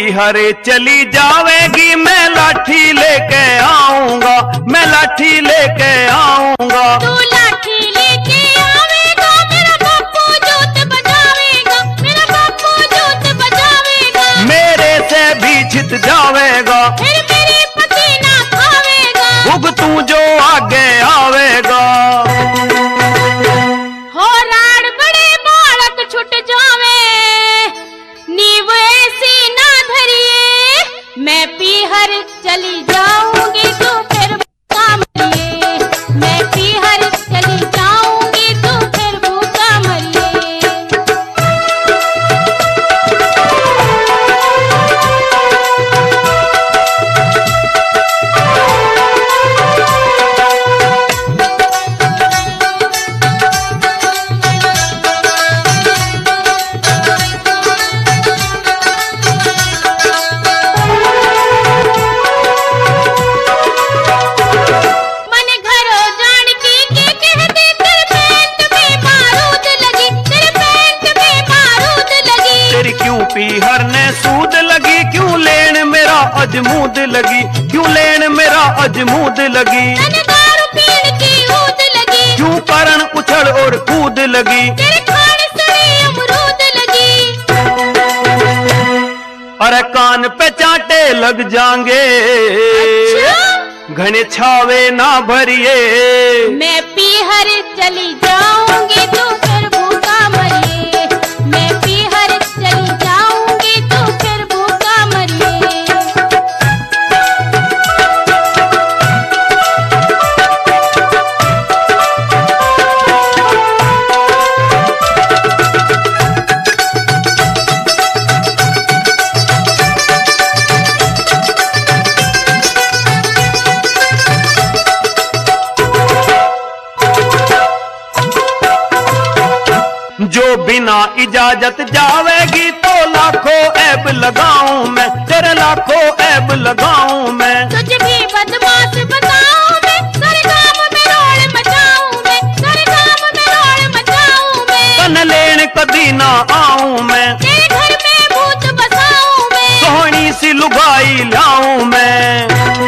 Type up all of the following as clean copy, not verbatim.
पीहर चली जावेगी मैं लाठी लेके आऊंगा, मैं लाठी लेके आऊंगा। तू लाठी लेके आवेगा, मेरा बापू जोत बजावेगा, मेरा बापू जोत बजावेगा। मेरे से भी छित जावेगा, फिर मेरे पति ना खावेगा। भुग तू जो आगे आवेगा। हो राड़ बड़े बालक छुट जावे, नीव ऐसी ना धरिए। मैं पीहर चली जाऊंगी तो फिर भूखा मरिए। मैं पीहर चली जाऊंगी तो फिर भूखा मरिए। पीहर ने सूद लगी क्यों लेन मेरा अजमूद लगी, क्यों लेन मेरा अजमूद लगी। दारू पीने की ऊद लगी, क्यों करन उछल और कूद लगी। तेरे खाने सड़ी अमरूद लगी। अरे कान पे चाटे लग जाएंगे, अच्छा? घने छावे ना भरिए। मैं पीहर चली जाऊंगी तो फिर भूखा मरिए। मैं पीहर चली जाऊंगी तो फिर भूखा मरिए। जो बिना इजाजत जावेगी तो लाखों ऐब लगाऊं मैं, तेरे लाखों ऐब लगाऊं मैं। तुझ भी बदमाश बताऊं मैं, सारे गांव में रोड़ मचाऊं मैं, सारे गांव में रोड़ मचाऊं मैं। तन लेन कदी ना आऊं मैं, तेरे घर में भूत बसाऊं मैं। सोहनी सी लुगाई लाऊं मैं।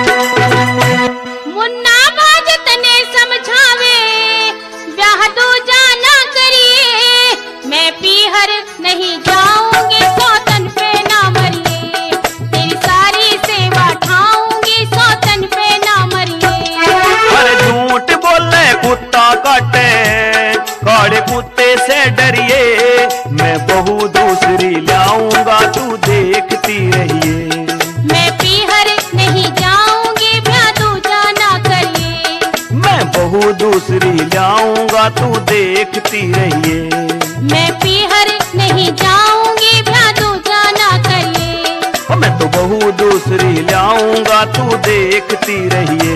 मुन्ना बाजत ने समझावे, ब्याह दूजा ना करिए। मैं पीहर नहीं जाऊंगी, सौतन पे ना मरिए। तेरी सारी सेवा ठाऊंगी, सौतन पे ना मरिए। अरे झूठ बोले कुत्ता काटे, काड़े कुत्ते से डरिए। मैं बहू दूसरी लाऊंगा तू देखती रहिए। मैं पीहर नहीं जाऊंगी, ब्याह दूजा ना करिए। मैं बहू दूसरी लाऊंगा तू देखती रहिए। मैं पीहर नहीं जाऊंगी, ब्याह दूजा ना करिए। मैं तो बहू दूसरी लाऊंगा तू देखती रहिए।